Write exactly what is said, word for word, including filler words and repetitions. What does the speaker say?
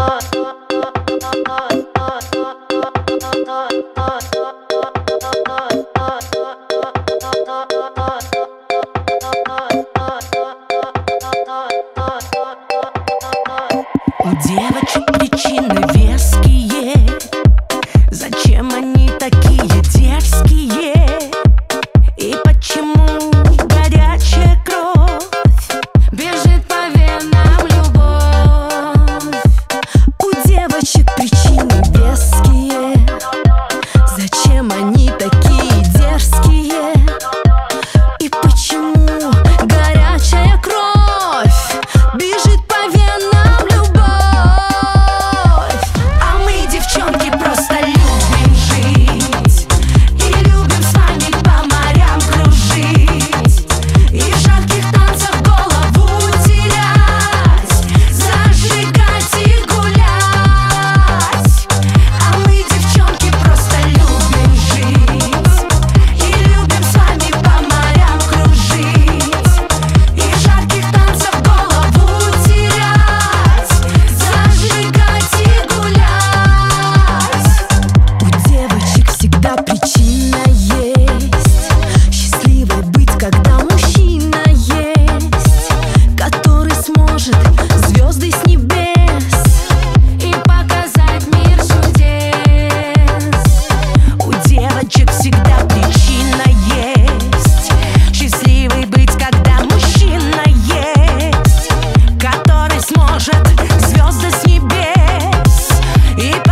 У девочек причины веские. Зачем они такие дерзкие? И почему горячая кровь бежит по венам любовь? У девочек причины веские. Зачем они такие дерзкие? И почему горячая кровь бежит по венам любовь? А мы, девчонки, просто любим жить и любим с вами по морям кружить и в жарких танцах голову терять, зажигать и гулять. А мы, девчонки, просто любим жить и любим с вами по морям кружить и в жарких танцах голову терять, зажигать и гулять. У девочек всегда причина есть счастливой быть, когда мужчина есть, который сможет звезды с небес и показать мир чудес. У девочек всегда причина есть счастливой быть, когда мужчина есть, который сможет звезды с небес и